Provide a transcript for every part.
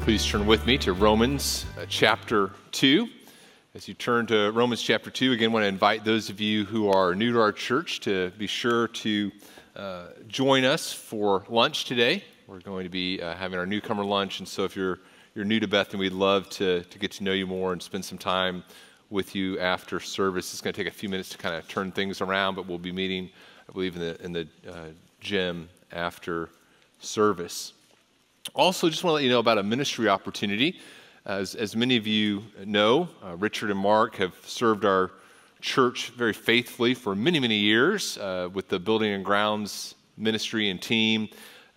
Please turn with me to Romans chapter 2. As you turn to Romans chapter 2, again, I want to invite those of you who are new to our church to be sure to join us for lunch today. We're going to be having our newcomer lunch, and so if you're new to Bethany, we'd love to get to know you more and spend some time with you after service. It's going to take a few minutes to kind of turn things around, but we'll be meeting, I believe, in the gym after service. Also, just want to let you know about a ministry opportunity. As many of you know, Richard and Mark have served our church very faithfully for many, many years with the building and grounds ministry and team.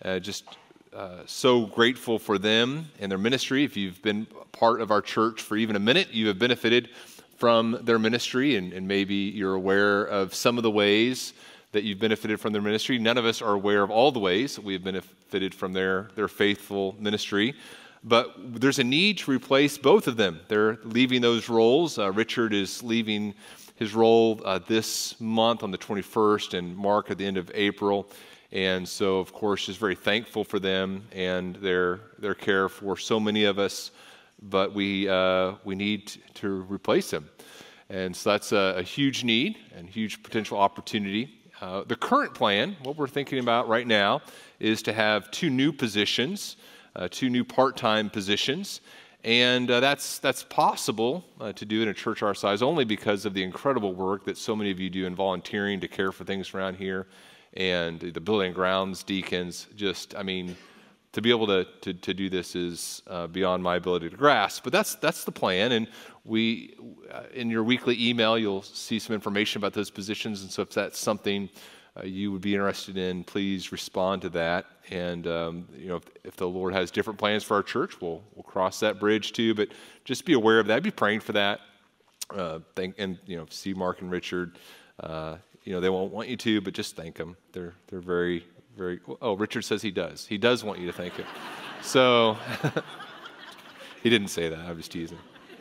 So grateful for them and their ministry. If you've been part of our church for even a minute, you have benefited from their ministry, and maybe you're aware of some of the ways that you've benefited from their ministry. None of us are aware of all the ways that we have benefited from their faithful ministry. But there's a need to replace both of them. They're leaving those roles. Richard is leaving his role this month on the 21st, and Mark at the end of April. And so, of course, just very thankful for them and their care for so many of us. But we need to replace them. And so that's a huge need and huge potential opportunity. The current plan, what we're thinking about right now, is to have two new positions, two new part-time positions, and that's possible to do in a church our size only because of the incredible work that so many of you do in volunteering to care for things around here, and the building and grounds deacons. To be able to do this is beyond my ability to grasp, but that's the plan. And we, in your weekly email, you'll see some information about those positions. And so if that's something you would be interested in, please respond to that. And if the Lord has different plans for our church, we'll cross that bridge too. But just be aware of that. Be praying for that. See Mark and Richard. They won't want you to, but just thank them. They're very. Oh, Richard says he does. He does want you to thank him. So, he didn't say that. I was teasing.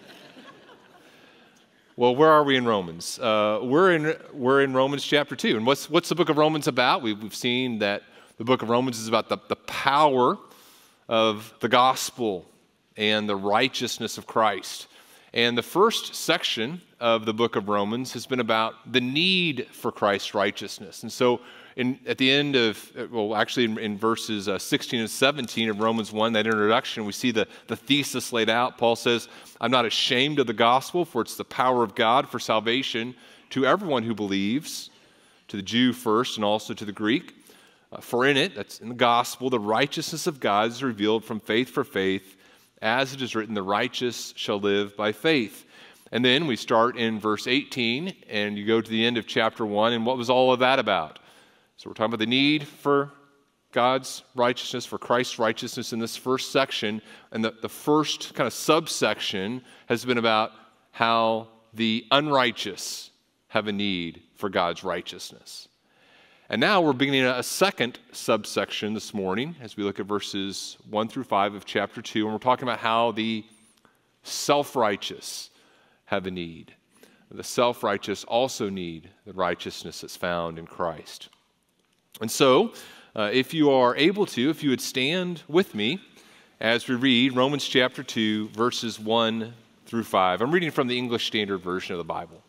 Well, where are we in Romans? We're in Romans chapter 2. And what's the book of Romans about? We've seen that the book of Romans is about the power of the gospel and the righteousness of Christ. And the first section of the book of Romans has been about the need for Christ's righteousness. And so at the end of, in verses 16 and 17 of Romans 1, that introduction, we see the thesis laid out. Paul says, I'm not ashamed of the gospel, for it's the power of God for salvation to everyone who believes, to the Jew first and also to the Greek. For in it, that's in the gospel, the righteousness of God is revealed from faith for faith, as it is written, the righteous shall live by faith. And then we start in verse 18, and you go to the end of chapter 1, and what was all of that about? So we're talking about the need for God's righteousness, for Christ's righteousness in this first section, and the first kind of subsection has been about how the unrighteous have a need for God's righteousness. And now we're beginning a second subsection this morning as we look at verses 1 through 5 of chapter 2, and we're talking about how the self-righteous have a need. The self-righteous also need the righteousness that's found in Christ. And so, if you are able to, if you would stand with me as we read Romans chapter 2, verses 1 through 5. I'm reading from the English Standard Version of the Bible.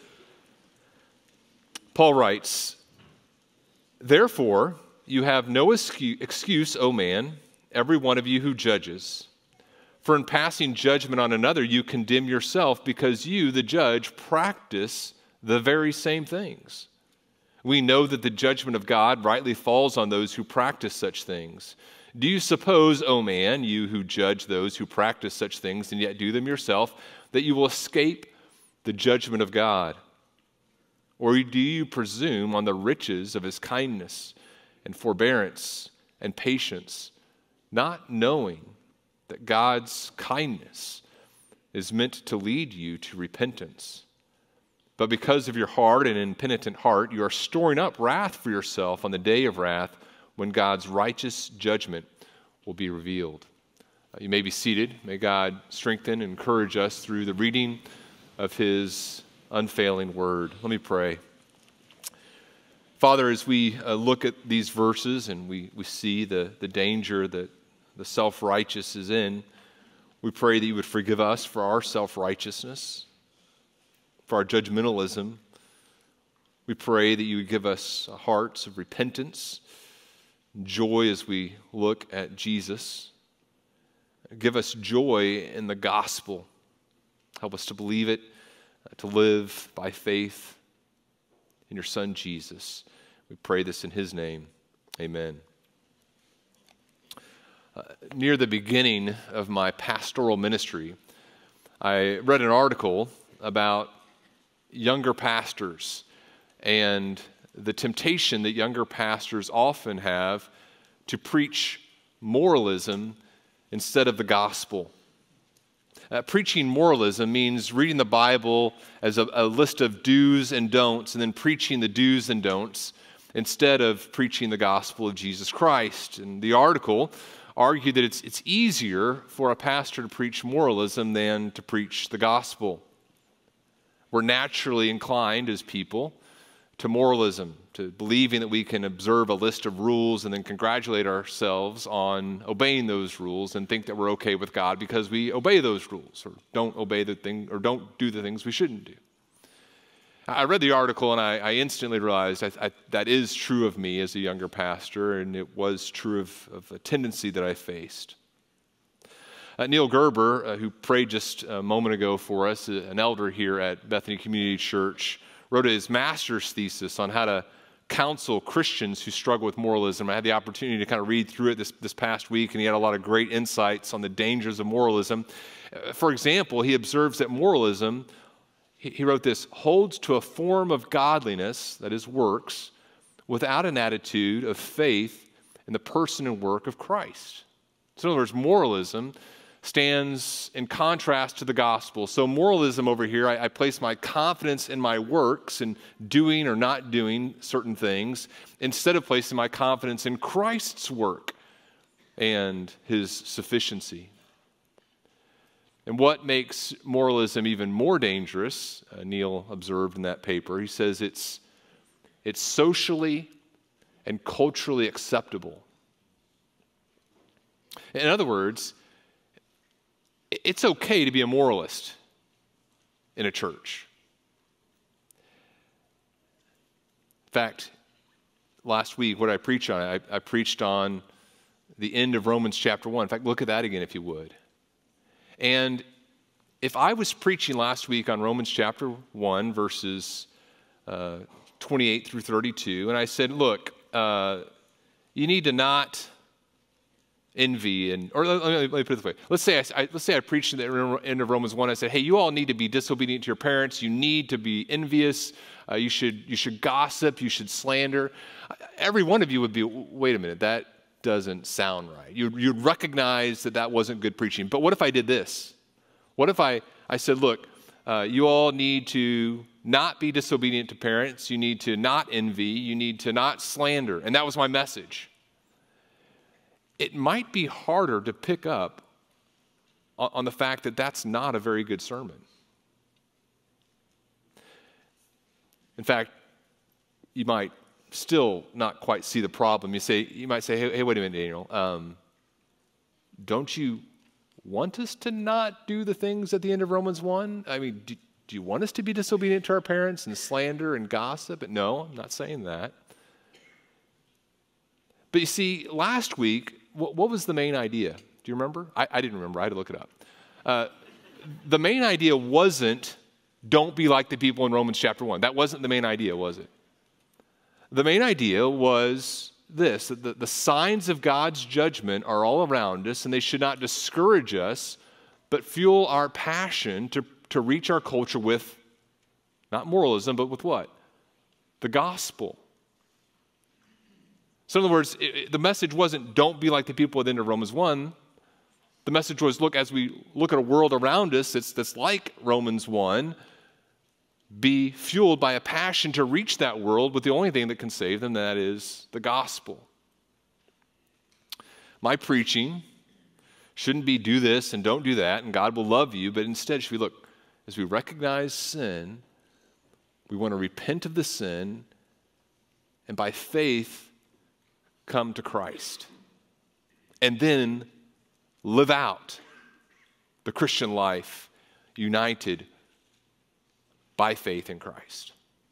Paul writes, Therefore, you have no excuse, O man, every one of you who judges. For in passing judgment on another, you condemn yourself because you, the judge, practice the very same things. We know that the judgment of God rightly falls on those who practice such things. Do you suppose, O man, you who judge those who practice such things and yet do them yourself, that you will escape the judgment of God? Or do you presume on the riches of his kindness and forbearance and patience, not knowing that God's kindness is meant to lead you to repentance? But because of your hard and impenitent heart, you are storing up wrath for yourself on the day of wrath when God's righteous judgment will be revealed. You may be seated. May God strengthen and encourage us through the reading of his unfailing word. Let me pray. Father, as we look at these verses and we see the danger that the self-righteous is in, We pray that you would forgive us for our self-righteousness, for our judgmentalism. We pray that you would give us hearts of repentance, joy as we look at Jesus. Give us joy in the gospel. Help us to believe it, to live by faith in your Son, Jesus. We pray this in his name. Amen. Near the beginning of my pastoral ministry, I read an article about younger pastors and the temptation that younger pastors often have to preach moralism instead of the gospel. Preaching moralism means reading the Bible as a list of do's and don'ts and then preaching the do's and don'ts instead of preaching the gospel of Jesus Christ. And the article argued that it's easier for a pastor to preach moralism than to preach the gospel. We're naturally inclined as people to moralism, to believing that we can observe a list of rules and then congratulate ourselves on obeying those rules and think that we're okay with God because we obey those rules or don't obey the thing or don't do the things we shouldn't do. I read the article and I instantly realized that is true of me as a younger pastor, and it was true of a tendency that I faced. Neil Gerber, who prayed just a moment ago for us, an elder here at Bethany Community Church, wrote his master's thesis on how to counsel Christians who struggle with moralism. I had the opportunity to kind of read through it this past week, and he had a lot of great insights on the dangers of moralism. For example, he observes that moralism, he wrote this, holds to a form of godliness, that is works, without an attitude of faith in the person and work of Christ. So in other words, moralism stands in contrast to the gospel. So moralism over here, I place my confidence in my works and doing or not doing certain things instead of placing my confidence in Christ's work and his sufficiency. And what makes moralism even more dangerous, Neil observed in that paper, he says it's socially and culturally acceptable. In other words, it's okay to be a moralist in a church. In fact, last week, what did I preach on? I preached on the end of Romans chapter 1. In fact, look at that again if you would. And if I was preaching last week on Romans chapter 1, verses 28 through 32, and I said, look, you need to not envy, or let me put it this way. Let's say I preached at the end of Romans 1. I said, hey, you all need to be disobedient to your parents. You need to be envious. You should gossip. You should slander. Every one of you would be, wait a minute, that doesn't sound right. You'd recognize that wasn't good preaching. But what if I did this? What if I said, look, you all need to not be disobedient to parents. You need to not envy. You need to not slander. And that was my message. It might be harder to pick up on the fact that that's not a very good sermon. In fact, you might still not quite see the problem. You might say, hey, wait a minute, Daniel. Don't you want us to not do the things at the end of Romans 1? I mean, do you want us to be disobedient to our parents and slander and gossip? No, I'm not saying that. But you see, last week, what was the main idea? Do you remember? I didn't remember. I had to look it up. The main idea wasn't don't be like the people in Romans chapter 1. That wasn't the main idea, was it? The main idea was this, that the signs of God's judgment are all around us, and they should not discourage us, but fuel our passion to reach our culture with, not moralism, but with what? The gospel. So in other words, the message wasn't don't be like the people at the end of Romans 1. The message was, look, as we look at a world around us that's like Romans 1, be fueled by a passion to reach that world with the only thing that can save them, that is the gospel. My preaching shouldn't be do this and don't do that, and God will love you, but instead should be, look, as we recognize sin, we want to repent of the sin, and by faith, come to Christ. And then live out the Christian life united by faith in Christ.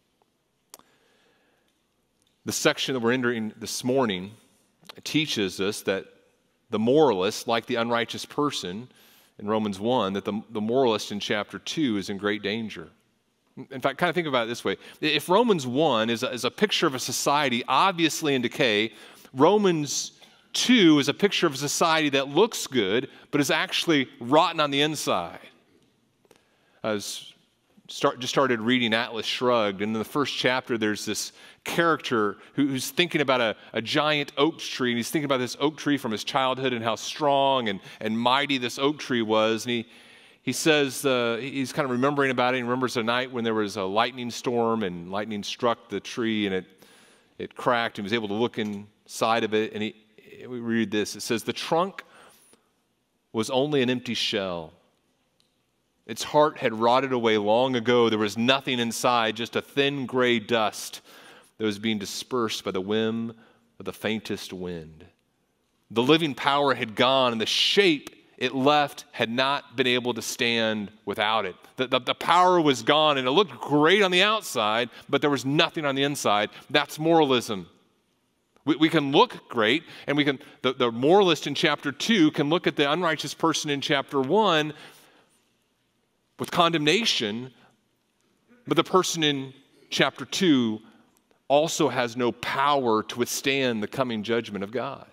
The section that we're entering this morning teaches us that the moralist, like the unrighteous person in Romans 1, that the moralist in chapter 2 is in great danger. In fact, kind of think about it this way. If Romans 1 is a picture of a society obviously in decay, Romans 2 is a picture of a society that looks good, but is actually rotten on the inside. I just started reading Atlas Shrugged, and in the first chapter there's this character who's thinking about a giant oak tree, and he's thinking about this oak tree from his childhood and how strong and mighty this oak tree was. And he says, he's kind of remembering about it. He remembers a night when there was a lightning storm, and lightning struck the tree, and it cracked, and he was able to look inside of it, and we read this. It says, "The trunk was only an empty shell. Its heart had rotted away long ago. There was nothing inside, just a thin gray dust that was being dispersed by the whim of the faintest wind. The living power had gone, and the shape it left had not been able to stand without it." The power was gone, and it looked great on the outside, but there was nothing on the inside. That's moralism. We can look great, and the moralist in chapter 2 can look at the unrighteous person in chapter 1 with condemnation, but the person in chapter 2 also has no power to withstand the coming judgment of God.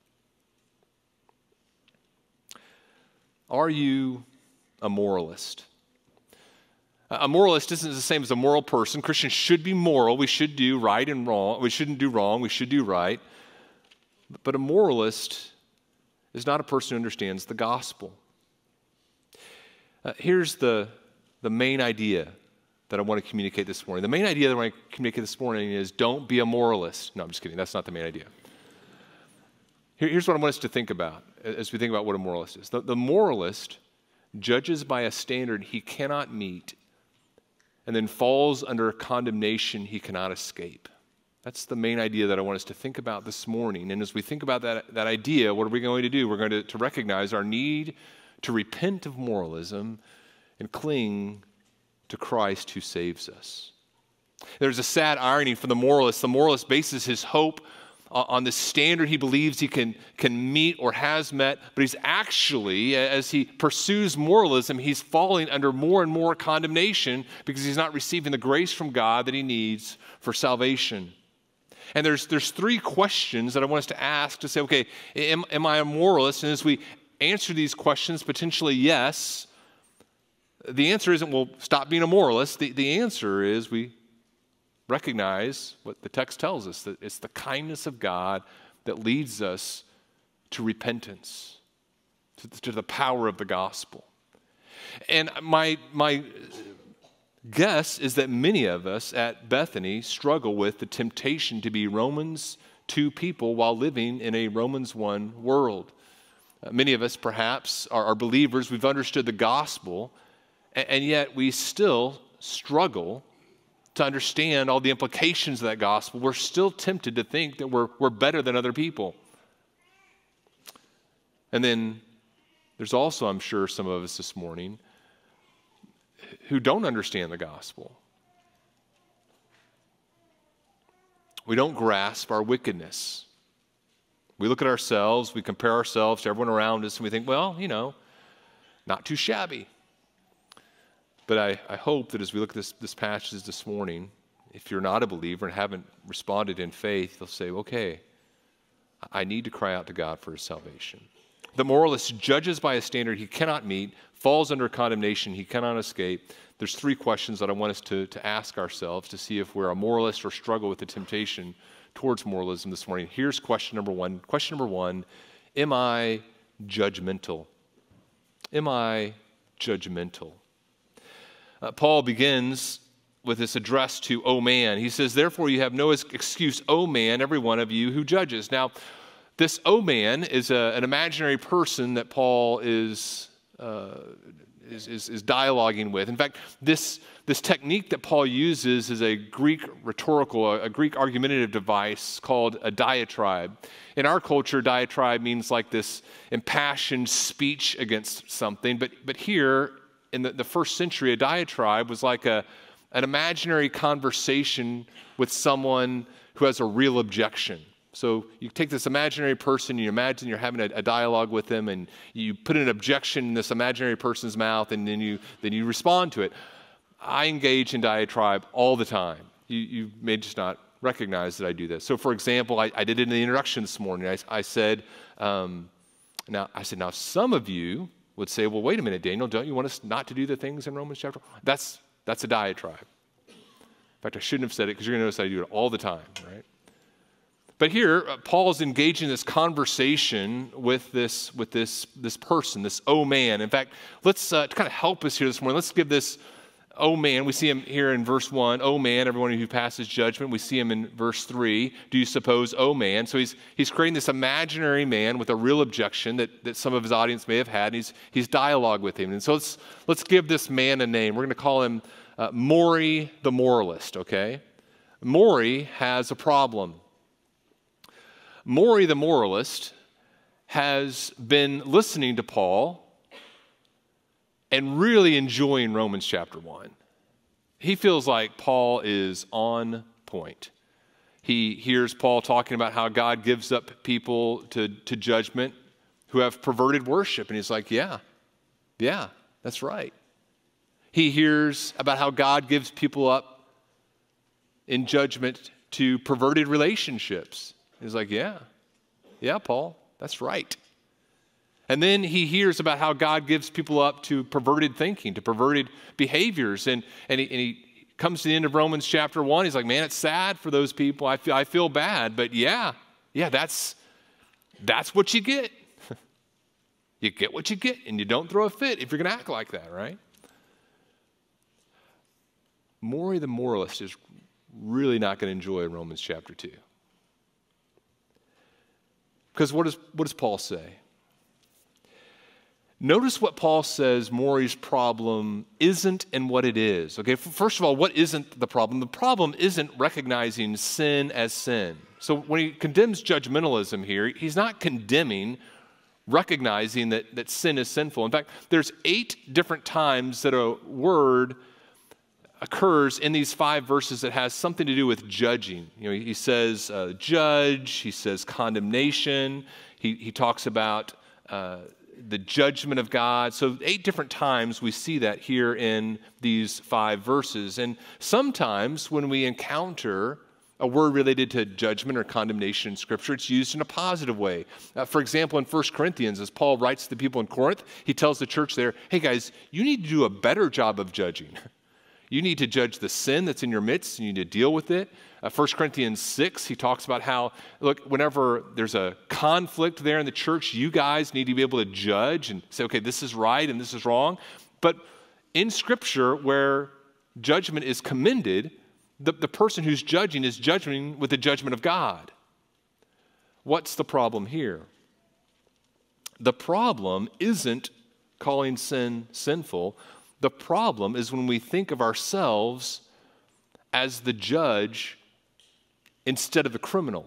Are you a moralist? A moralist isn't the same as a moral person. Christians should be moral. We should do right and wrong. We shouldn't do wrong. We should do right. But a moralist is not a person who understands the gospel. Here's the main idea that I want to communicate this morning. The main idea that I want to communicate this morning is don't be a moralist. No, I'm just kidding. That's not the main idea. Here's what I want us to think about as we think about what a moralist is. The moralist judges by a standard he cannot meet and then falls under a condemnation he cannot escape. That's the main idea that I want us to think about this morning. And as we think about that idea, what are we going to do? We're going to recognize our need to repent of moralism and cling to Christ who saves us. There's a sad irony for the moralist. The moralist bases his hope on the standard he believes he can meet or has met, but he's actually, as he pursues moralism, he's falling under more and more condemnation because he's not receiving the grace from God that he needs for salvation. And there's three questions that I want us to ask to say, okay, am I a moralist? And as we answer these questions, potentially yes, the answer isn't, well, stop being a moralist. The answer is we recognize what the text tells us, that it's the kindness of God that leads us to repentance, to the power of the gospel. And my guess is that many of us at Bethany struggle with the temptation to be Romans 2 people while living in a Romans 1 world. Many of us perhaps are believers. We've understood the gospel, and yet we still struggle to understand all the implications of that gospel. We're still tempted to think that we're better than other people. And then there's also, I'm sure, some of us this morning who don't understand the gospel. We don't grasp our wickedness. We look at ourselves, we compare ourselves to everyone around us, and we think, well, not too shabby. But I hope that as we look at this passage this morning, if you're not a believer and haven't responded in faith, you'll say, okay, I need to cry out to God for his salvation. The moralist judges by a standard he cannot meet, falls under condemnation he cannot escape. There's three questions that I want us to ask ourselves to see if we're a moralist or struggle with the temptation towards moralism this morning. Here's question number one. Question number one, am I judgmental? Am I judgmental? Paul begins with this address to, "O man." He says, "Therefore you have no excuse, O man, every one of you who judges." Now, this "O man" is an imaginary person that Paul is is dialoguing with. In fact, this technique that Paul uses is a Greek rhetorical, a Greek argumentative device called a diatribe. In our culture, diatribe means like this impassioned speech against something, but here in the first century, a diatribe was like an imaginary conversation with someone who has a real objection. So you take this imaginary person, you imagine you're having a dialogue with them, and you put an objection in this imaginary person's mouth, and then you respond to it. I engage in diatribe all the time. You may just not recognize that I do this. So for example, I did it in the introduction this morning. I said, now some of you would say, well, wait a minute, Daniel, don't you want us not to do the things in Romans chapter 1? That's a diatribe. In fact, I shouldn't have said it because you're going to notice I do it all the time, right? But here, Paul's engaging this conversation with this person, this "oh man." In fact, let's to kind of help us here this morning, let's give this "oh man." We see him here in verse 1, "Oh man, everyone who passes judgment." We see him in verse 3, "Do you suppose, oh man?" So he's creating this imaginary man with a real objection that some of his audience may have had, and he's dialogue with him. And so let's give this man a name. We're going to call him Maury the moralist, okay? Maury has a problem. Maury the moralist has been listening to Paul and really enjoying Romans chapter 1. He feels like Paul is on point. He hears Paul talking about how God gives up people to judgment who have perverted worship, and he's like, yeah, that's right. He hears about how God gives people up in judgment to perverted relationships. He's like, yeah, Paul, that's right. And then he hears about how God gives people up to perverted thinking, to perverted behaviors. And he comes to the end of Romans chapter 1. He's like, man, it's sad for those people. I feel bad. But yeah, that's what you get. You get what you get, and you don't throw a fit if you're going to act like that, right? Maury the moralist is really not going to enjoy Romans chapter 2. Because what does Paul say? Notice what Paul says Maury's problem isn't and what it is. Okay, first of all, what isn't the problem? The problem isn't recognizing sin as sin. So when he condemns judgmentalism here, he's not condemning recognizing that sin is sinful. In fact, there's 8 different times that a word occurs in these 5 verses that has something to do with judging. You know, he says judge, he says condemnation, he talks about the judgment of God. So 8 different times we see that here in these 5 verses. And sometimes when we encounter a word related to judgment or condemnation in Scripture, it's used in a positive way. For example, in 1 Corinthians, as Paul writes to the people in Corinth, he tells the church there, hey guys, you need to do a better job of judging. You need to judge the sin that's in your midst. You need to deal with it. 1 Corinthians 6, he talks about how, look, whenever there's a conflict there in the church, you guys need to be able to judge and say, okay, this is right and this is wrong. But in Scripture, where judgment is commended, the person who's judging is judging with the judgment of God. What's the problem here? The problem isn't calling sin sinful. The problem is when we think of ourselves as the judge instead of the criminal.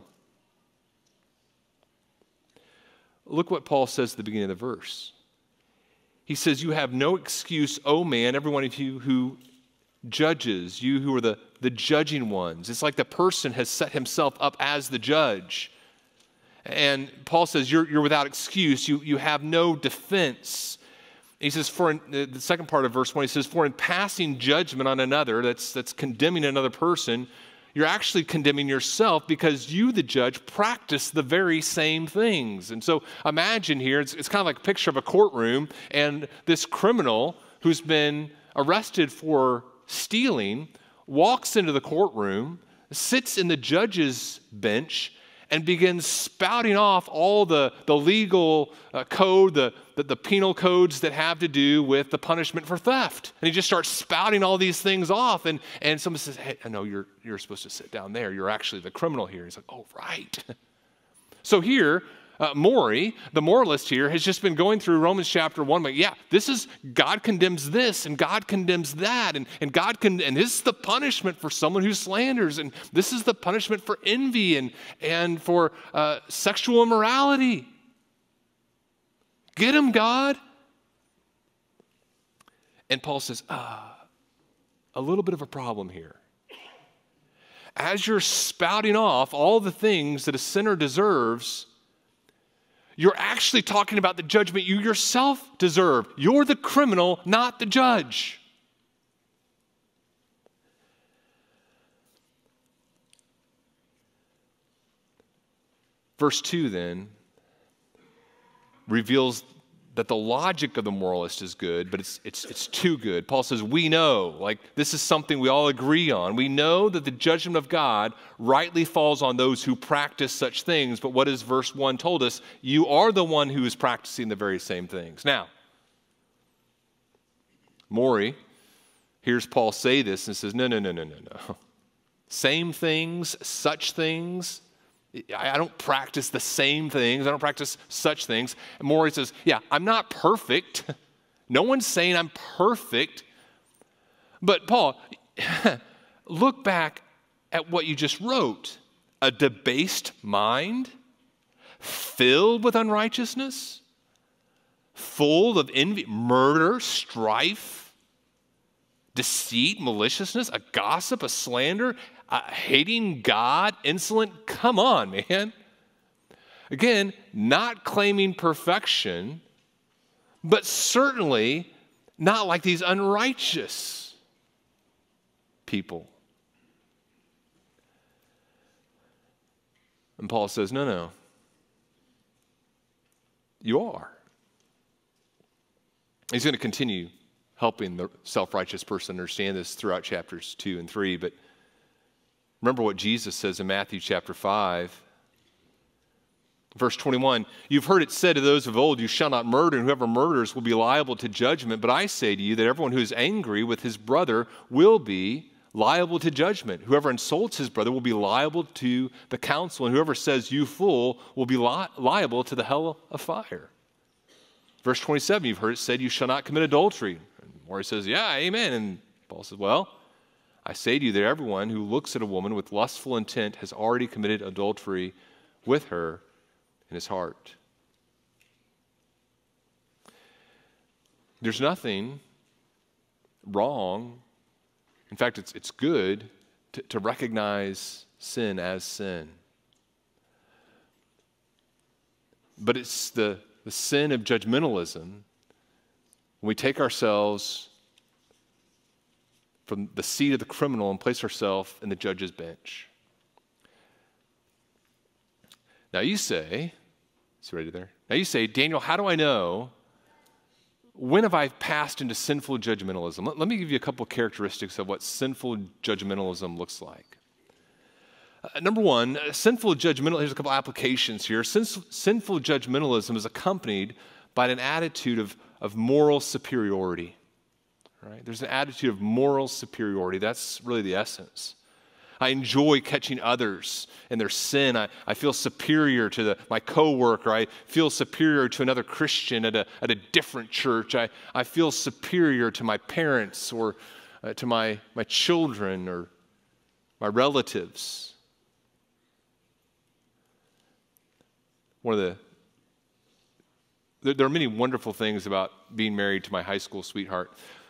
Look what Paul says at the beginning of the verse. He says, you have no excuse, O man, every one of you who judges, you who are the judging ones. It's like the person has set himself up as the judge. And Paul says, you're without excuse. You have no defense. He says, the second part of verse 1, he says, for in passing judgment on another, that's condemning another person, you're actually condemning yourself because you, the judge, practice the very same things. And so imagine here, it's kind of like a picture of a courtroom, and this criminal who's been arrested for stealing walks into the courtroom, sits in the judge's bench, and begins spouting off all the legal code, the penal codes that have to do with the punishment for theft. And he just starts spouting all these things off. And someone says, hey, I know you're supposed to sit down there. You're actually the criminal here. He's like, oh, right. So here, Maury, the moralist here, has just been going through Romans chapter 1, but yeah, this is, God condemns this, and God condemns that, and this is the punishment for someone who slanders, and this is the punishment for envy and for sexual immorality. Get him, God. And Paul says, a little bit of a problem here. As you're spouting off all the things that a sinner deserves, you're actually talking about the judgment you yourself deserve. You're the criminal, not the judge. Verse 2 then reveals that the logic of the moralist is good, but it's too good. Paul says, we know, like this is something we all agree on. We know that the judgment of God rightly falls on those who practice such things, but what has verse 1 told us? You are the one who is practicing the very same things. Now, Maury hears Paul say this and says, no. Same things, such things. I don't practice the same things. I don't practice such things. And Maury says, yeah, I'm not perfect. No one's saying I'm perfect. But Paul, look back at what you just wrote. A debased mind, filled with unrighteousness, full of envy, murder, strife, deceit, maliciousness, a gossip, a slander, hating God, insolent. Come on, man. Again, not claiming perfection, but certainly not like these unrighteous people. And Paul says, no. You are. He's going to continue helping the self-righteous person understand this throughout chapters 2 and 3, but remember what Jesus says in Matthew chapter 5, verse 21. You've heard it said to those of old, you shall not murder, and whoever murders will be liable to judgment. But I say to you that everyone who is angry with his brother will be liable to judgment. Whoever insults his brother will be liable to the council, and whoever says, you fool, will be liable to the hell of fire. Verse 27, you've heard it said, you shall not commit adultery. And Maury says, yeah, amen. And Paul says, well, I say to you that everyone who looks at a woman with lustful intent has already committed adultery with her in his heart. There's nothing wrong. In fact, it's good to recognize sin as sin. But it's the sin of judgmentalism when we take ourselves from the seat of the criminal and place ourselves in the judge's bench. Now you say, is ready there? Now you say, Daniel, how do I know when have I passed into sinful judgmentalism? Let me give you a couple characteristics of what sinful judgmentalism looks like. Number one, sinful judgmentalism, here's a couple applications here. Sinful judgmentalism is accompanied by an attitude of moral superiority. Right? There's an attitude of moral superiority. That's really the essence. I enjoy catching others in their sin. I feel superior to my coworker. I feel superior to another Christian at a different church. I feel superior to my parents or to my children or my relatives. There are many wonderful things about being married to my high school sweetheart.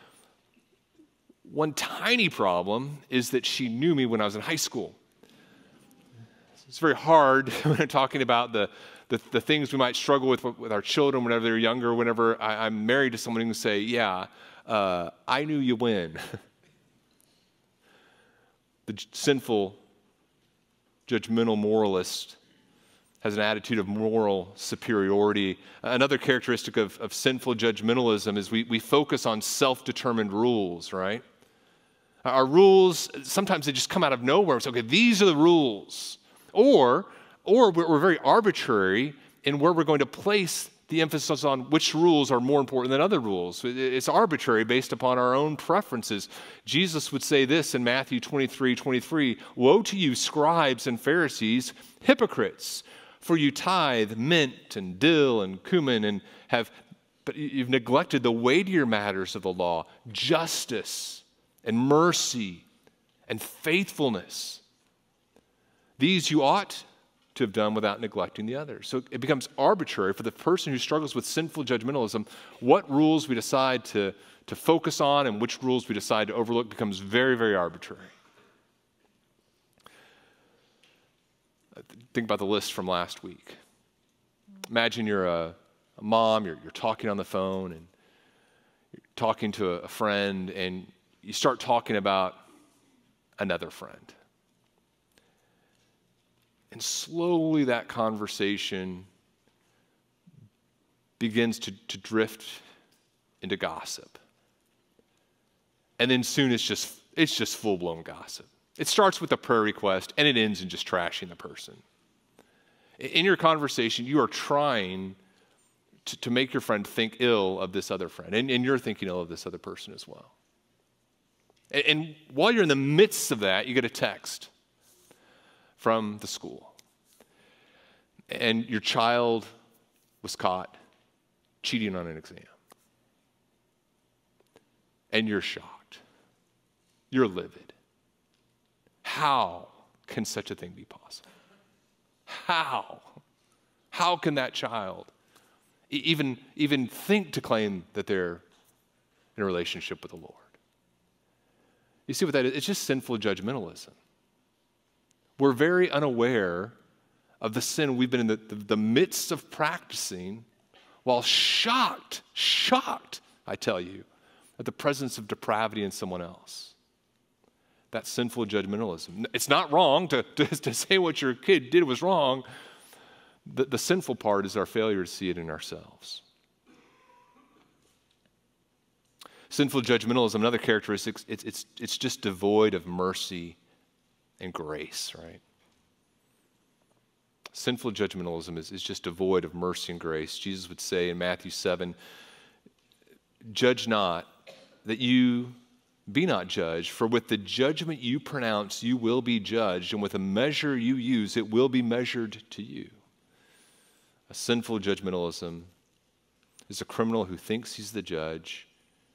One tiny problem is that she knew me when I was in high school. It's very hard when I'm talking about the things we might struggle with our children whenever they're younger, whenever I'm married to someone who can say, yeah, I knew you when. The sinful, judgmental moralist has an attitude of moral superiority. Another characteristic of sinful judgmentalism is we focus on self-determined rules, right? Our rules, sometimes they just come out of nowhere. It's okay, these are the rules. Or we're very arbitrary in where we're going to place the emphasis on which rules are more important than other rules. It's arbitrary based upon our own preferences. Jesus would say this in Matthew 23:23, "Woe to you, scribes and Pharisees, hypocrites! For you tithe mint and dill and cumin but you've neglected the weightier matters of the law, justice and mercy and faithfulness. These you ought to have done without neglecting the others. So it becomes arbitrary for the person who struggles with sinful judgmentalism. What rules we decide to focus on and which rules we decide to overlook becomes very, very arbitrary. Think about the list from last week. Imagine you're a mom, you're talking on the phone and you're talking to a friend and you start talking about another friend. And slowly that conversation begins to drift into gossip. And then soon it's just full-blown gossip. It starts with a prayer request and it ends in just trashing the person. In your conversation, you are trying to make your friend think ill of this other friend, and you're thinking ill of this other person as well. And while you're in the midst of that, you get a text from the school. And your child was caught cheating on an exam. And you're shocked. You're livid. How can such a thing be possible? How? How can that child even think to claim that they're in a relationship with the Lord? You see what that is? It's just sinful judgmentalism. We're very unaware of the sin we've been in the midst of practicing, while shocked, I tell you, at the presence of depravity in someone else. That's sinful judgmentalism. It's not wrong to say what your kid did was wrong. The sinful part is our failure to see it in ourselves. Sinful judgmentalism, another characteristic, it's just devoid of mercy and grace, right? Sinful judgmentalism is just devoid of mercy and grace. Jesus would say in Matthew 7, judge not that you be not judged, for with the judgment you pronounce, you will be judged, and with the measure you use, it will be measured to you. A sinful judgmentalism is a criminal who thinks he's the judge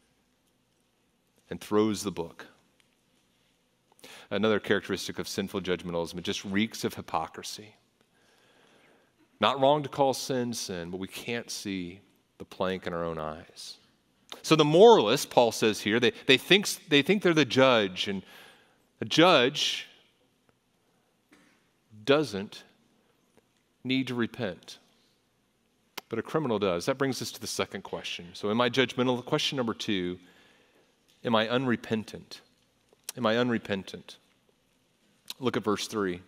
and throws the book. Another characteristic of sinful judgmentalism, it just reeks of hypocrisy. Not wrong to call sin, sin, but we can't see the plank in our own eyes. So the moralists, Paul says here, they think they're the judge, and a judge doesn't need to repent, but a criminal does. That brings us to the second question. So am I judgmental? Question number 2, am I unrepentant? Am I unrepentant? Look at verse 3.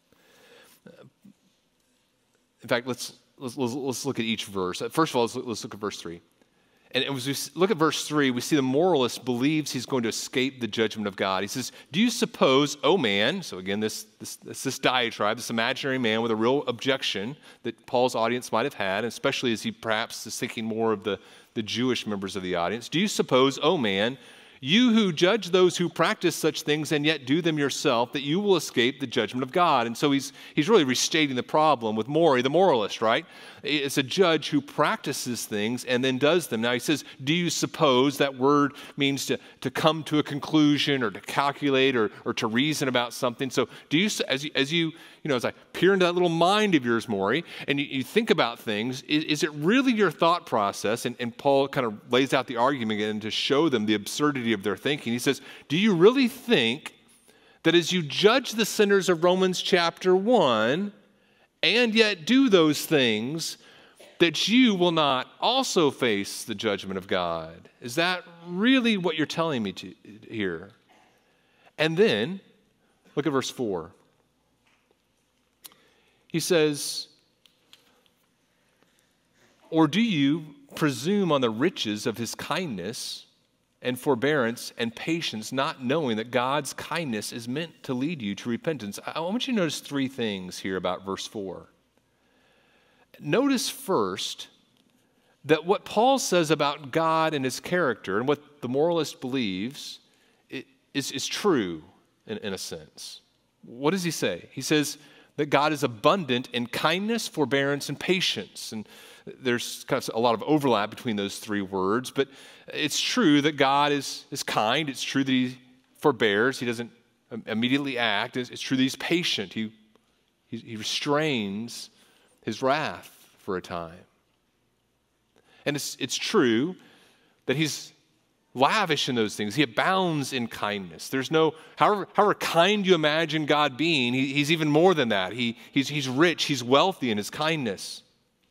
In fact, let's look at each verse. First of all, let's look at verse 3. And as we look at verse 3, we see the moralist believes he's going to escape the judgment of God. He says, do you suppose, oh man, so again, this diatribe, this imaginary man with a real objection that Paul's audience might have had, especially as he perhaps is thinking more of the Jewish members of the audience. Do you suppose, oh man, you who judge those who practice such things and yet do them yourself, that you will escape the judgment of God? And so he's really restating the problem with Maury, the moralist, right? It's a judge who practices things and then does them. Now he says, do you suppose? That word means to come to a conclusion or to calculate or to reason about something. So do you, as I peer into that little mind of yours, Maury, and you think about things, is it really your thought process? And Paul kind of lays out the argument again to show them the absurdity of their thinking. He says, do you really think that as you judge the sinners of Romans chapter 1 and yet do those things, that you will not also face the judgment of God? Is that really what you're telling me here? And then, look at verse 4. He says, or do you presume on the riches of his kindness and forbearance and patience, not knowing that God's kindness is meant to lead you to repentance? I want you to notice 3 things here about verse 4. Notice first that what Paul says about God and his character and what the moralist believes is true in a sense. What does he say? He says that God is abundant in kindness, forbearance, and patience. And there's kind of a lot of overlap between those three words, but it's true that God is kind. It's true that he forbears. He doesn't immediately act. It's true that he's patient. He restrains his wrath for a time. And it's true that he's lavish in those things. He abounds in kindness. There's no, however kind you imagine God being, he's even more than that. He's rich, he's wealthy in his kindness.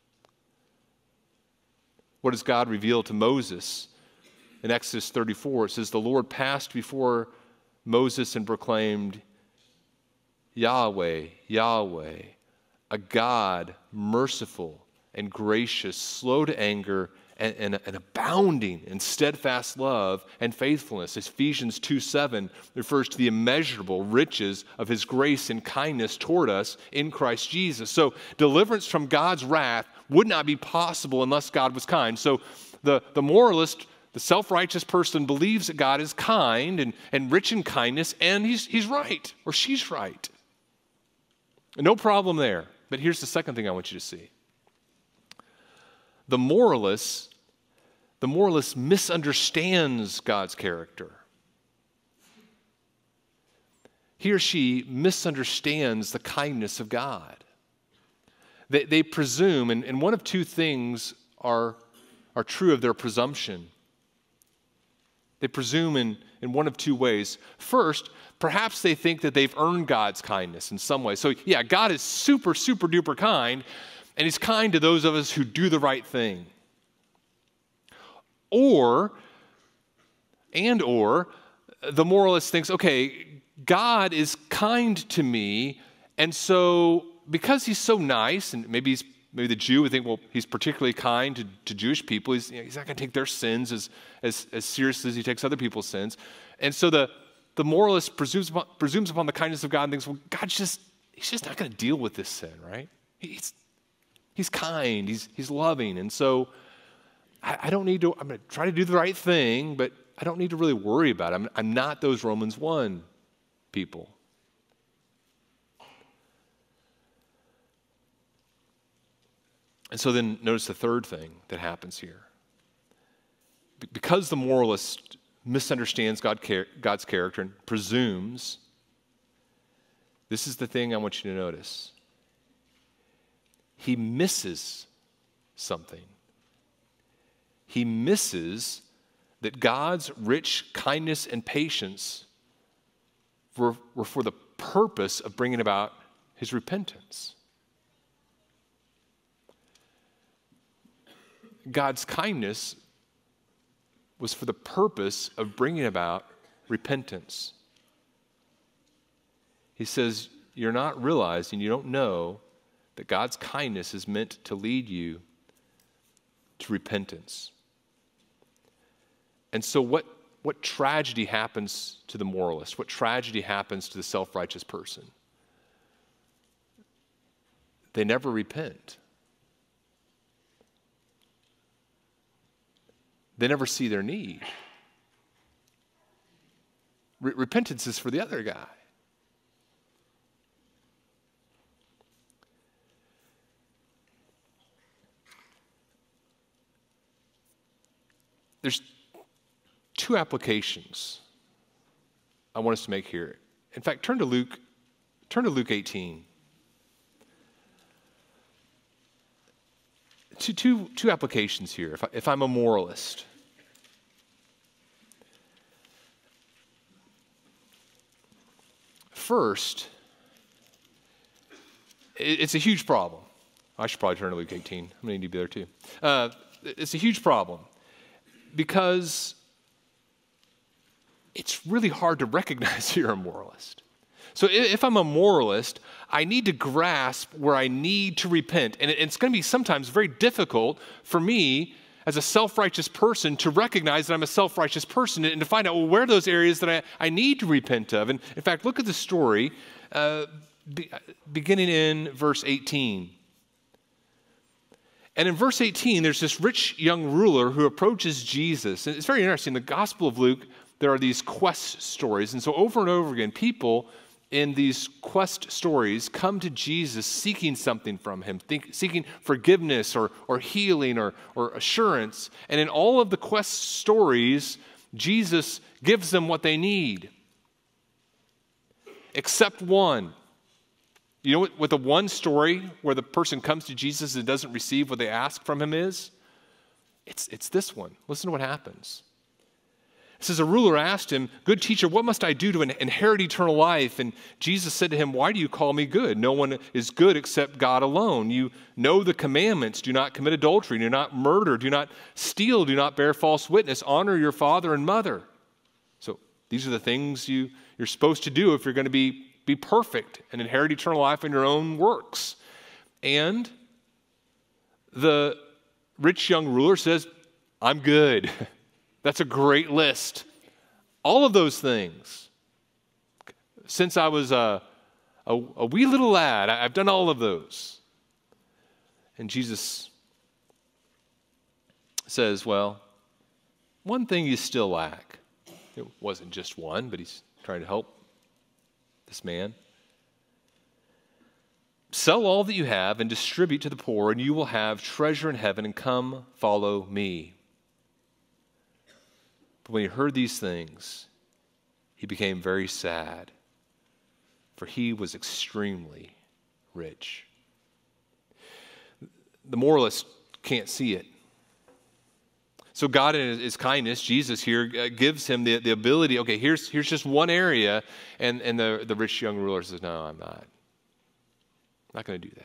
What does God reveal to Moses? In Exodus 34, it says, the Lord passed before Moses and proclaimed, Yahweh, Yahweh, a God merciful and gracious, slow to anger, and abounding in steadfast love and faithfulness. Ephesians 2:7 refers to the immeasurable riches of his grace and kindness toward us in Christ Jesus. So deliverance from God's wrath would not be possible unless God was kind. So the moralist, the self-righteous person, believes that God is kind and rich in kindness, and he's right, or she's right. No problem there. But here's the second thing I want you to see. The moralist misunderstands God's character. He or she misunderstands the kindness of God. They presume, and one of two things are true of their presumption. They presume in one of two ways. First, perhaps they think that they've earned God's kindness in some way. So yeah, God is super, super duper kind, and he's kind to those of us who do the right thing. Or the moralist thinks, okay, God is kind to me, and so because he's so nice, and maybe the Jew would think, well, he's particularly kind to Jewish people. He's not going to take their sins as seriously as he takes other people's sins. And so the moralist presumes upon the kindness of God and thinks, well, he's just not going to deal with this sin, right? He's kind, he's loving, and so I don't need to, I'm going to try to do the right thing, but I don't need to really worry about it. I'm not those Romans 1 people. And so then notice the third thing that happens here. Because the moralist misunderstands God's character and presumes, this is the thing I want you to notice. He misses something. He misses that God's rich kindness and patience were for the purpose of bringing about his repentance. God's kindness was for the purpose of bringing about repentance. He says, you're not realizing, you don't know that God's kindness is meant to lead you to repentance. And so what tragedy happens to the moralist? What tragedy happens to the self-righteous person? They never repent. They never see their need. Repentance is for the other guy. There's two applications I want us to make here. In fact, turn to Luke 18. Two applications here. If I'm a moralist, first, it's a huge problem. I should probably turn to Luke 18. I'm going to need to be there too. It's a huge problem because it's really hard to recognize you're a moralist. So if I'm a moralist, I need to grasp where I need to repent. And it's going to be sometimes very difficult for me as a self-righteous person to recognize that I'm a self-righteous person and to find out, well, where are those areas that I need to repent of? And in fact, look at the story beginning in verse 18. And in verse 18, there's this rich young ruler who approaches Jesus. And it's very interesting. In the Gospel of Luke, there are these quest stories. And so over and over again, people in these quest stories come to Jesus seeking something from him, seeking forgiveness or healing or assurance. And in all of the quest stories, Jesus gives them what they need, except one. You know what the one story where the person comes to Jesus and doesn't receive what they ask from him is? It's this one. Listen to what happens. It says, a ruler asked him, "Good teacher, what must I do to inherit eternal life?" And Jesus said to him, "Why do you call me good? No one is good except God alone. You know the commandments. Do not commit adultery. Do not murder. Do not steal. Do not bear false witness. Honor your father and mother." So these are the things you're supposed to do if you're going to be perfect and inherit eternal life in your own works. And the rich young ruler says, "I'm good." That's a great list. All of those things. Since I was a wee little lad, I've done all of those. And Jesus says, well, one thing you still lack. It wasn't just one, but he's trying to help this man. Sell all that you have and distribute to the poor, and you will have treasure in heaven, and come follow me. But when he heard these things, he became very sad, for he was extremely rich. The moralist can't see it. So God, in his kindness, Jesus here gives him the ability, okay, here's just one area, and the rich young ruler says, no, I'm not going to do that.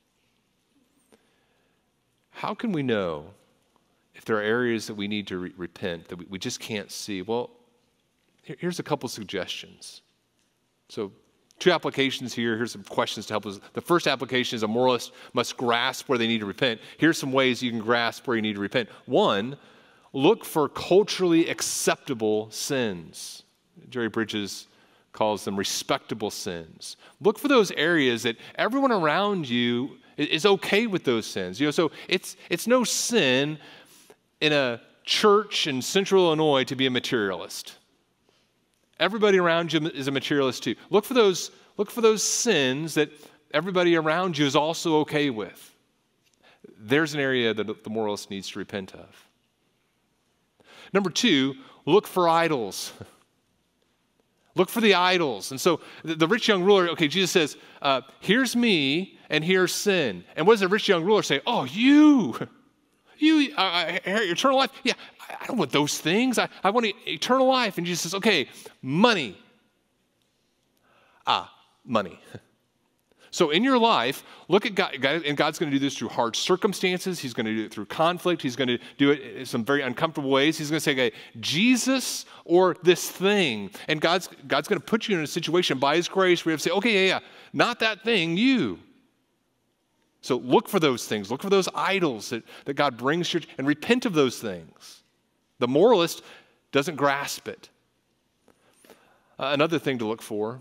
How can we know if there are areas that we need to repent that we just can't see? Well, here's a couple suggestions. So 2 applications here. Here's some questions to help us. The first application is a moralist must grasp where they need to repent. Here's some ways you can grasp where you need to repent. 1, look for culturally acceptable sins. Jerry Bridges calls them respectable sins. Look for those areas that everyone around you is okay with those sins. So it's no sin in a church in central Illinois to be a materialist. Everybody around you is a materialist too. Look for those sins that everybody around you is also okay with. There's an area that the moralist needs to repent of. Number 2, look for idols. Look for the idols. And so the rich young ruler, okay, Jesus says, here's me and here's sin. And what does the rich young ruler say? Oh, you eternal life? Yeah, I don't want those things. I want eternal life. And Jesus says, okay, money. Money. So in your life, look at God, and God's going to do this through hard circumstances. He's going to do it through conflict. He's going to do it in some very uncomfortable ways. He's going to say, okay, Jesus or this thing. And God's going to put you in a situation by his grace where you have to say, okay, yeah, not that thing, you. So look for those things. Look for those idols that God brings you, and repent of those things. The moralist doesn't grasp it. Another thing to look for,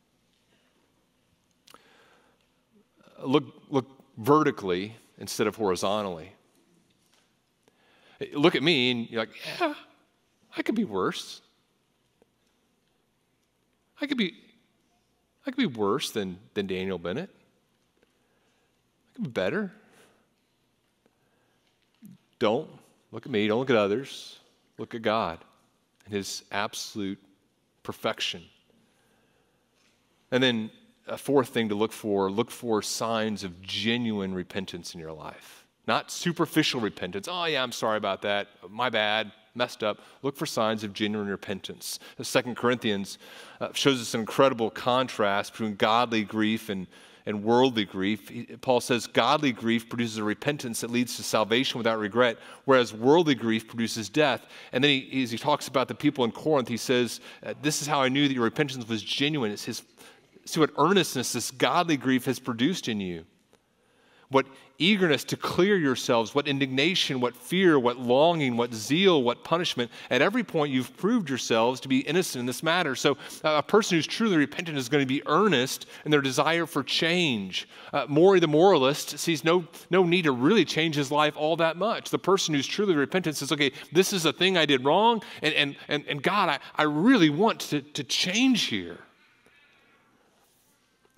look vertically instead of horizontally. Look at me and you're like, yeah, I could be worse. I could be worse than Daniel Bennett. I could be better. Don't look at me. Don't look at others. Look at God and his absolute perfection. And then a fourth thing to look for signs of genuine repentance in your life. Not superficial repentance. Oh yeah, I'm sorry about that. My bad. Messed up. Look for signs of genuine repentance. 2 Corinthians shows us an incredible contrast between godly grief and worldly grief. Paul says godly grief produces a repentance that leads to salvation without regret, whereas worldly grief produces death. And then as he talks about the people in Corinth, he says, this is how I knew that your repentance was genuine. It's see what earnestness this godly grief has produced in you. What eagerness to clear yourselves, what indignation, what fear, what longing, what zeal, what punishment. At every point you've proved yourselves to be innocent in this matter. So a person who's truly repentant is going to be earnest in their desire for change. Maury the moralist sees no need to really change his life all that much. The person who's truly repentant says, okay, this is a thing I did wrong, and God, I really want to change here.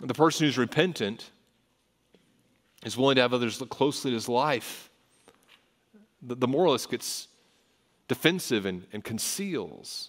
The person who's repentant is willing to have others look closely at his life. The moralist gets defensive and conceals.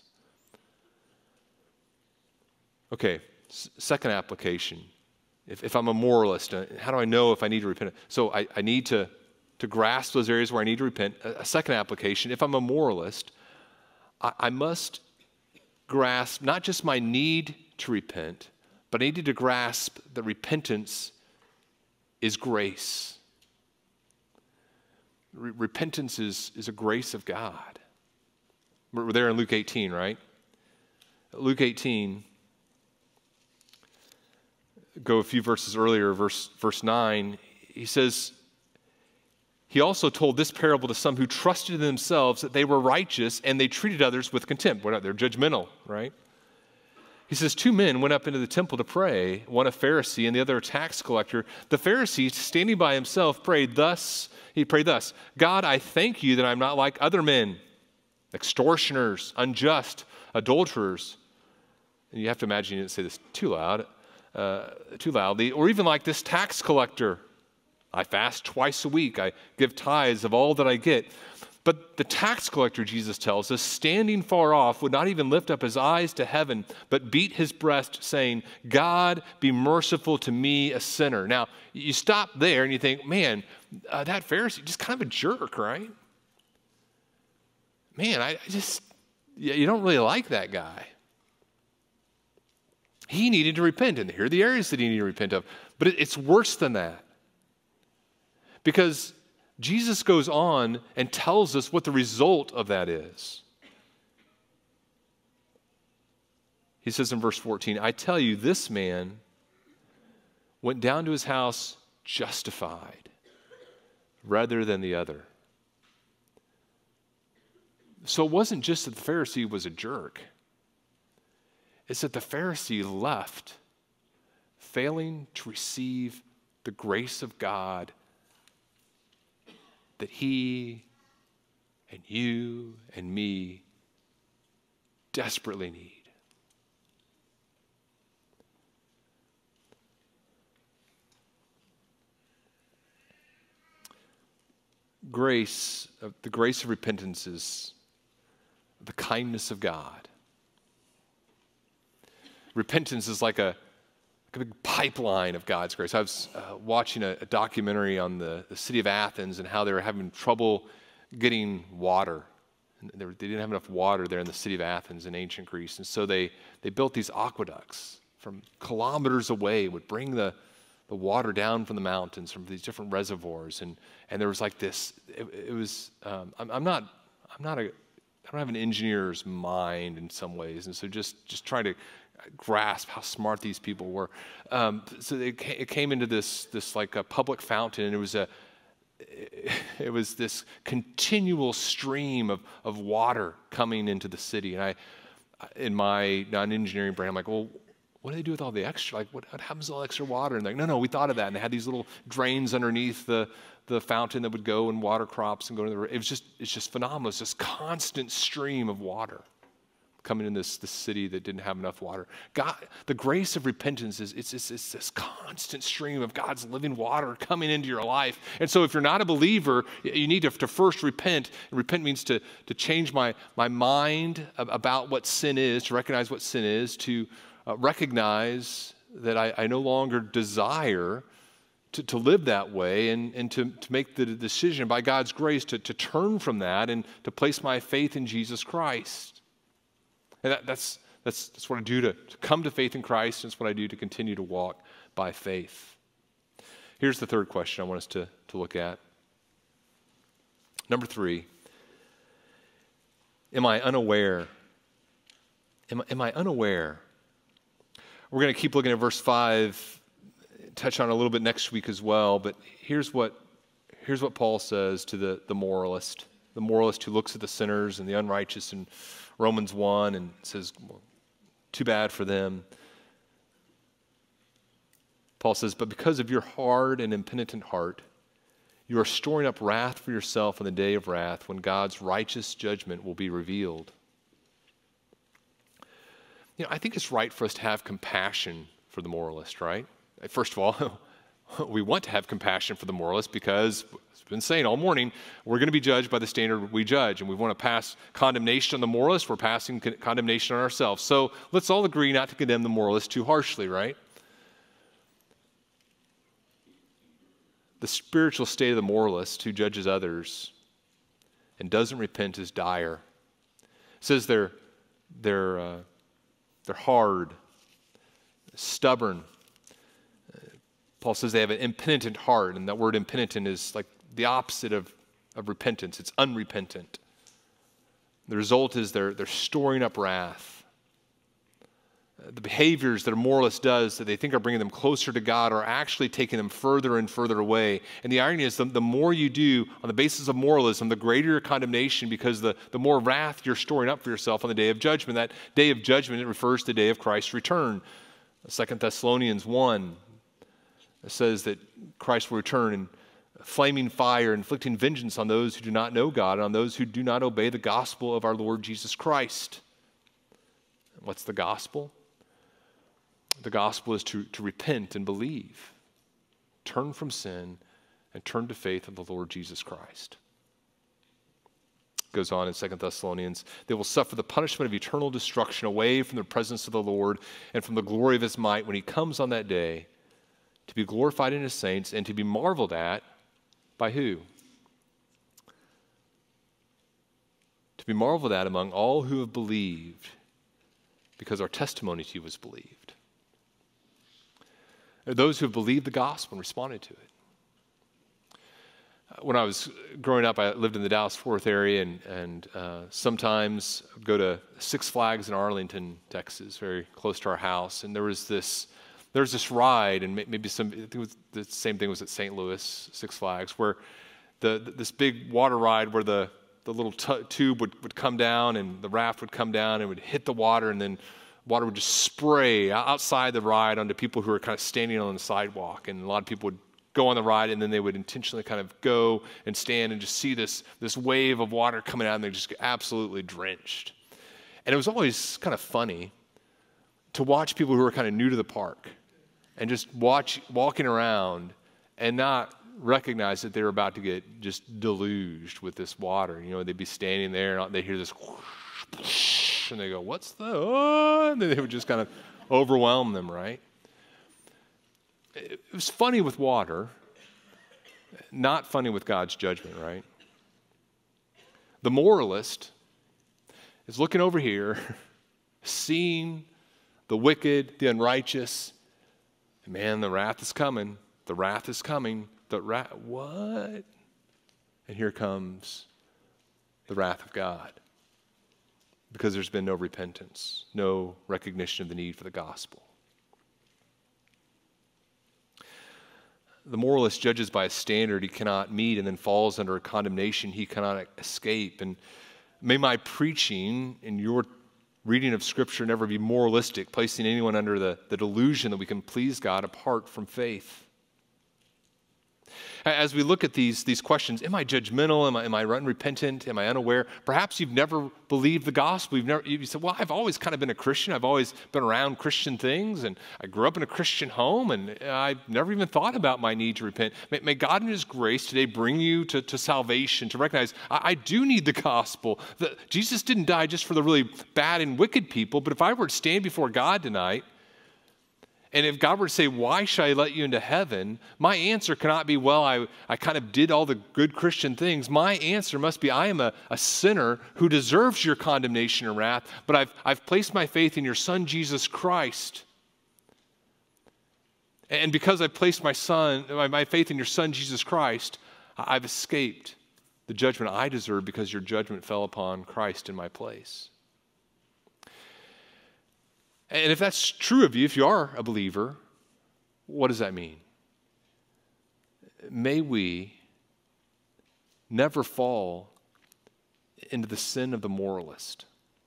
Okay, second application. If I'm a moralist, how do I know if I need to repent? So I need to grasp those areas where I need to repent. A second application, if I'm a moralist, I must grasp not just my need to repent, but I need to grasp that repentance is grace. Repentance is a grace of God. We're there in Luke 18, right? Luke 18, go a few verses earlier, verse 9, he says, he also told this parable to some who trusted in themselves that they were righteous and they treated others with contempt. They're judgmental, right? He says, 2 men went up into the temple to pray, one a Pharisee and the other a tax collector. The Pharisee, standing by himself, prayed thus, God, I thank you that I'm not like other men, extortioners, unjust, adulterers. And you have to imagine you didn't say this too loudly, or even like this tax collector. I fast twice a week. I give tithes of all that I get. But the tax collector, Jesus tells us, standing far off, would not even lift up his eyes to heaven, but beat his breast, saying, God, be merciful to me, a sinner. Now, you stop there and you think, man, that Pharisee, just kind of a jerk, right? Man, you don't really like that guy. He needed to repent, and here are the areas that he needed to repent of. But it's worse than that. Because Jesus goes on and tells us what the result of that is. He says in verse 14, I tell you, this man went down to his house justified rather than the other. So it wasn't just that the Pharisee was a jerk. It's that the Pharisee left failing to receive the grace of God that he and you and me desperately need. Grace, the grace of repentance is the kindness of God. Repentance is like a big pipeline of God's grace. I was watching a documentary on the city of Athens and how they were having trouble getting water. They didn't have enough water there in the city of Athens in ancient Greece. And so they built these aqueducts from kilometers away, would bring the water down from the mountains, from these different reservoirs. And there was like this, it was, I don't have an engineer's mind in some ways. And so just trying to grasp how smart these people were. So it came into this like a public fountain, and it was this continual stream of water coming into the city. And in my non-engineering brain, I'm like, well, what do they do with all the extra? Like, what happens to all the extra water? And they're like, no, we thought of that. And they had these little drains underneath the fountain that would go and water crops and go to the river. It's just phenomenal. It's this constant stream of water coming in this city that didn't have enough water. God, the grace of repentance is this constant stream of God's living water coming into your life. And so if you're not a believer, you need to first repent. And repent means to change my mind about what sin is, to recognize what sin is, to recognize that I no longer desire to live that way, and to make the decision by God's grace to turn from that and to place my faith in Jesus Christ. And that's what I do to come to faith in Christ, and it's what I do to continue to walk by faith. Here's the third question I want us to look at. Number 3, am I unaware? Am I unaware? We're going to keep looking at verse 5, touch on it a little bit next week as well, but here's what Paul says to the moralist who looks at the sinners and the unrighteous in Romans 1 and says, well, too bad for them. Paul says, but because of your hard and impenitent heart, you are storing up wrath for yourself in the day of wrath when God's righteous judgment will be revealed. I think it's right for us to have compassion for the moralist, right? First of all, we want to have compassion for the moralist because, as I've been saying all morning, we're going to be judged by the standard we judge. And we want to pass condemnation on the moralist. We're passing condemnation on ourselves. So let's all agree not to condemn the moralist too harshly, right? The spiritual state of the moralist who judges others and doesn't repent is dire. It says they're hard, stubborn. Paul says they have an impenitent heart, and that word impenitent is like the opposite of repentance. It's unrepentant. The result is they're storing up wrath. The behaviors that a moralist does that they think are bringing them closer to God are actually taking them further and further away. And the irony is the more you do on the basis of moralism, the greater your condemnation, because the more wrath you're storing up for yourself on the day of judgment. That day of judgment, it refers to the day of Christ's return. 2 Thessalonians 1 says that Christ will return in flaming fire, inflicting vengeance on those who do not know God and on those who do not obey the gospel of our Lord Jesus Christ. What's the gospel? The gospel is to repent and believe, turn from sin, and turn to faith in the Lord Jesus Christ. It goes on in 2 Thessalonians, they will suffer the punishment of eternal destruction away from the presence of the Lord and from the glory of his might when he comes on that day to be glorified in his saints and to be marveled at by who? To be marveled at among all who have believed, because our testimony to you was believed. Those who have believed the gospel and responded to it. When I was growing up, I lived in the Dallas-Fort Worth area, and sometimes I'd go to Six Flags in Arlington, Texas, very close to our house. And there was this ride, and maybe I think it was the same thing was at St. Louis, Six Flags, where this big water ride where the little tube would come down and the raft would come down and would hit the water, and then water would just spray outside the ride onto people who were kind of standing on the sidewalk. And a lot of people would go on the ride, and then they would intentionally kind of go and stand and just see this wave of water coming out, and they just get absolutely drenched. And it was always kind of funny to watch people who were kind of new to the park and just walking around and not recognize that they were about to get just deluged with this water. You know, they'd be standing there and they hear this whoosh, and they go, what's the, oh? And then they would just kind of overwhelm them, right? It was funny with water, not funny with God's judgment, right? The moralist is looking over here, seeing the wicked, the unrighteous, and man, the wrath is coming. The wrath is coming. What? And here comes the wrath of God, because there's been no repentance, no recognition of the need for the gospel. The moralist judges by a standard he cannot meet and then falls under a condemnation he cannot escape. And may my preaching and your reading of Scripture never be moralistic, placing anyone under the delusion that we can please God apart from faith. As we look at these questions, am I judgmental? Am I unrepentant? Am I unaware? Perhaps you've never believed the gospel. You said, well, I've always kind of been a Christian. I've always been around Christian things, and I grew up in a Christian home, and I've never even thought about my need to repent. May God in his grace today bring you to salvation, to recognize I do need the gospel. Jesus didn't die just for the really bad and wicked people, but if I were to stand before God tonight, and if God were to say, why should I let you into heaven? My answer cannot be, well, I kind of did all the good Christian things. My answer must be, I am a sinner who deserves your condemnation and wrath, but I've placed my faith in your Son, Jesus Christ. And because I've placed my faith in your Son, Jesus Christ, I've escaped the judgment I deserve because your judgment fell upon Christ in my place. And if that's true of you, if you are a believer, what does that mean? May we never fall into the sin of the moralist.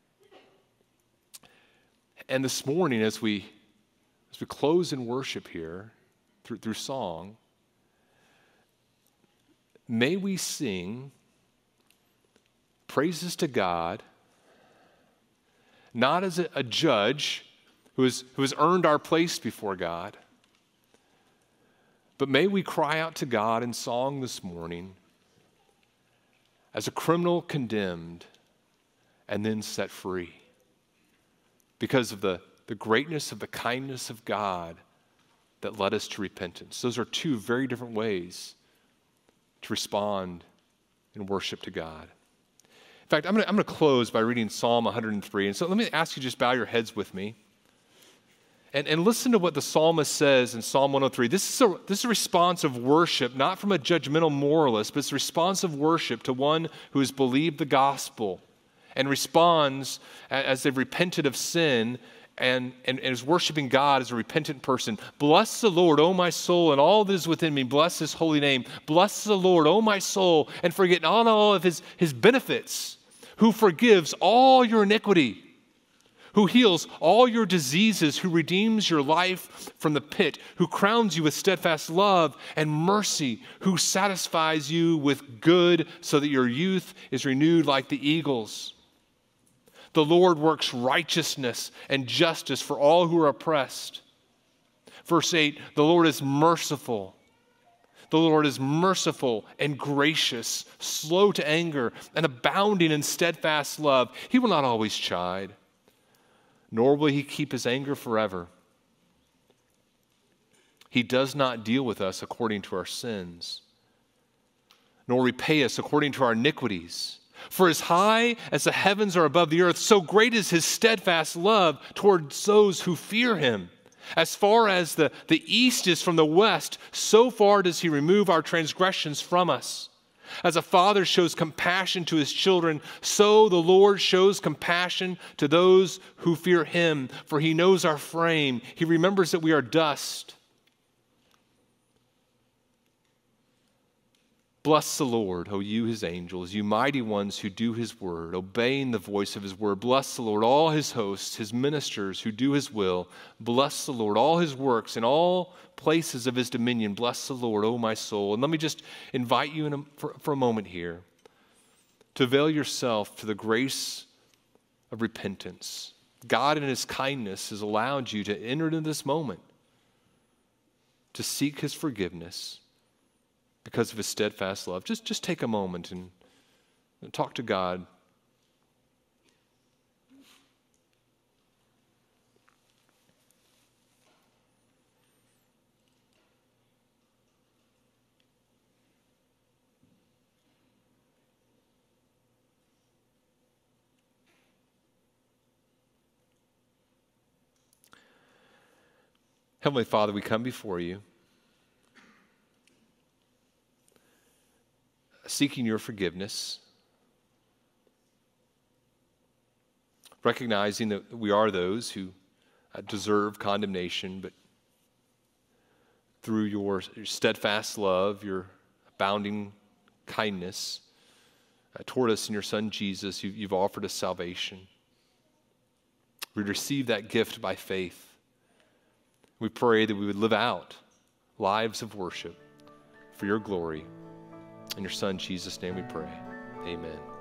And this morning, as we close in worship here through song, may we sing praises to God, not as a judge who has earned our place before God, But may we cry out to God in song this morning as a criminal condemned and then set free because of the greatness of the kindness of God that led us to repentance. Those are two very different ways to respond in worship to God. In fact, I'm going to close by reading Psalm 103. And so let me ask you just bow your heads with me and listen to what the psalmist says in Psalm 103. This is a response of worship, not from a judgmental moralist, but it's a response of worship to one who has believed the gospel and responds as they've repented of sin and is worshiping God as a repentant person. Bless the Lord, O my soul, and all that is within me. Bless his holy name. Bless the Lord, O my soul, and forget not all of his benefits, who forgives all your iniquity, who heals all your diseases, who redeems your life from the pit, who crowns you with steadfast love and mercy, who satisfies you with good so that your youth is renewed like the eagles. The Lord works righteousness and justice for all who are oppressed. Verse 8, the Lord is merciful. The Lord is merciful and gracious, slow to anger, and abounding in steadfast love. He will not always chide, nor will he keep his anger forever. He does not deal with us according to our sins, nor repay us according to our iniquities. For as high as the heavens are above the earth, so great is his steadfast love towards those who fear him. As far as the east is from the west, so far does he remove our transgressions from us. As a father shows compassion to his children, so the Lord shows compassion to those who fear him. For he knows our frame. He remembers that we are dust. Bless the Lord, O you his angels, you mighty ones who do his word, obeying the voice of his word. Bless the Lord, all his hosts, his ministers who do his will. Bless the Lord, all his works in all places of his dominion. Bless the Lord, O my soul. And let me just invite you for a moment here to avail yourself to the grace of repentance. God in his kindness has allowed you to enter into this moment to seek his forgiveness because of his steadfast love. Just take a moment and talk to God. Heavenly Father, we come before you, seeking your forgiveness, recognizing that we are those who deserve condemnation, but through your steadfast love, your abounding kindness toward us in your Son Jesus, you've offered us salvation. We receive that gift by faith. We pray that we would live out lives of worship for your glory. In your Son, Jesus' name we pray. Amen.